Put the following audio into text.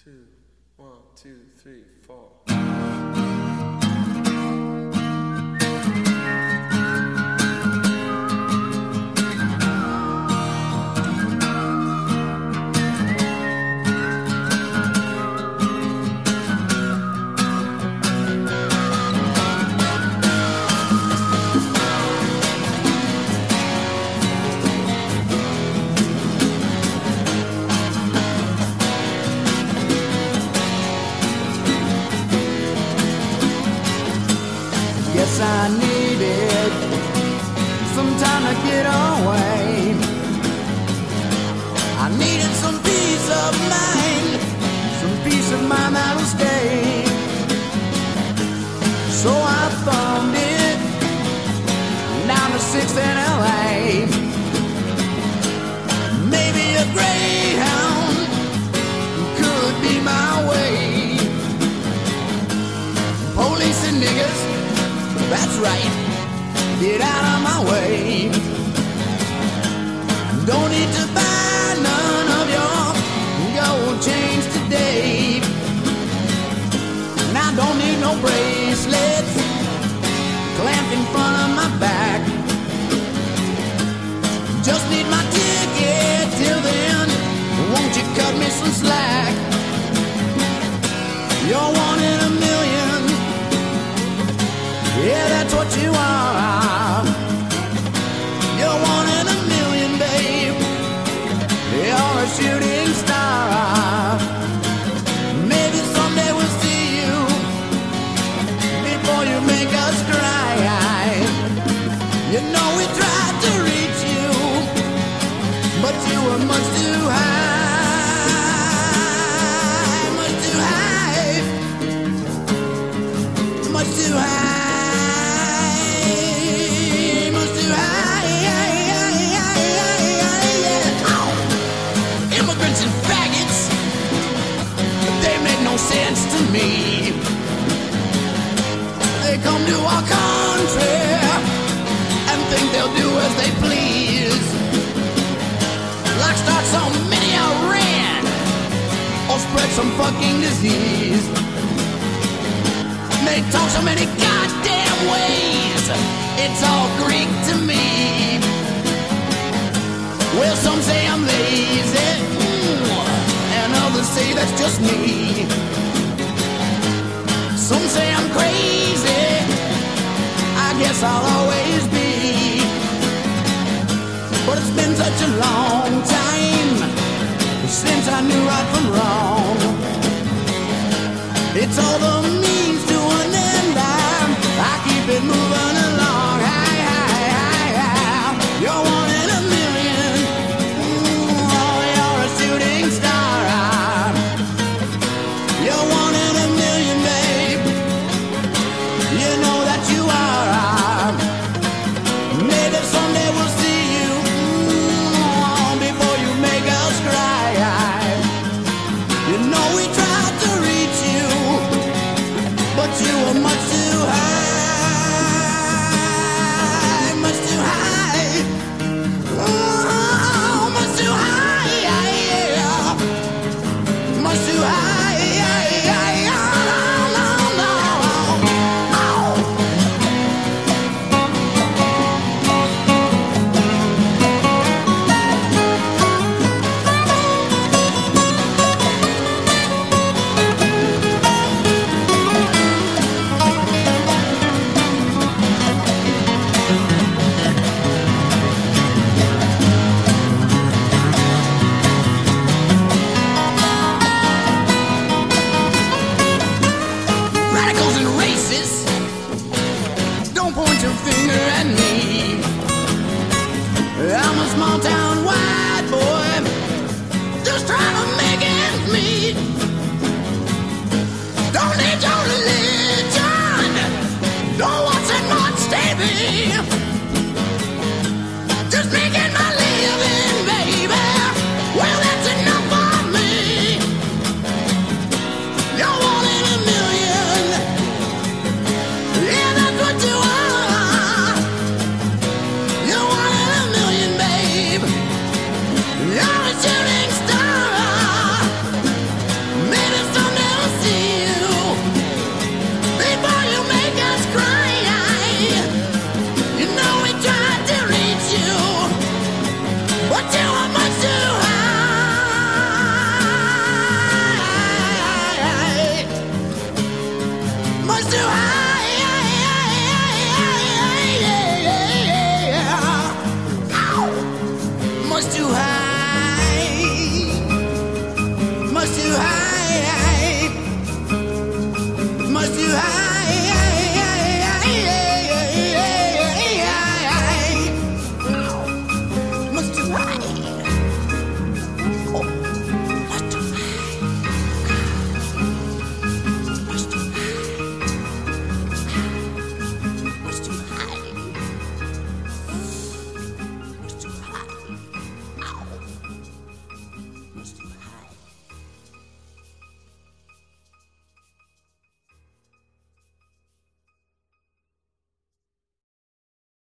two, 1, 2, 3, 4. Yes, I needed some time to get away. I needed some peace of mind that'll stay. So I thumbed it down to 6th in LA. Maybe a Greyhound could be my way. Police and niggas, that's right, get out of my way. Don't need to buy none of your gold chains today. And I don't need no bracelets clamped in front of my back. Just need my ticket till then. Won't you cut me some slack? You're one in a million. Yeah, that's what you are. You're one in a million, babe. You're a shooting star. Maybe someday we'll see you before you make us cry. You know we tried to reach you, but you were much too high. Much too high. Much too high. Sense to me. They come to our country and think they'll do as they please, like start so many Iran or spread some fucking disease. They talk so many goddamn ways, it's all Greek to me. Well, some say I'm lazy, and others say that's just me. Some say I'm crazy, I guess I'll always be. But it's been such a long time since I knew right from wrong. It's all the